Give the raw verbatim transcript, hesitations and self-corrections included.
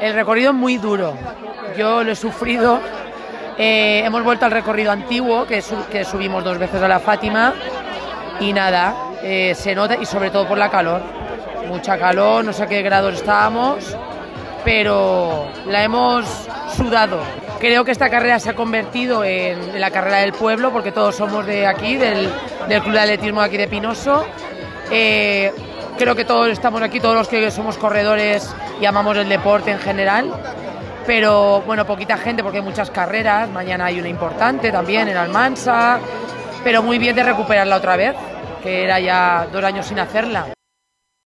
El recorrido es muy duro, yo lo he sufrido. Eh, hemos vuelto al recorrido antiguo, que, su que subimos dos veces a la Fátima, y nada, eh, se nota, y sobre todo por la calor, mucha calor, no sé a qué grados estábamos, pero la hemos sudado. Creo que esta carrera se ha convertido en, en la carrera del pueblo, porque todos somos de aquí, del, del Club de Atletismo de aquí de Pinoso. Eh, creo que todos estamos aquí, todos los que somos corredores y amamos el deporte en general, pero bueno, poquita gente porque hay muchas carreras, mañana hay una importante también en Almansa, pero muy bien de recuperarla otra vez, que era ya dos años sin hacerla.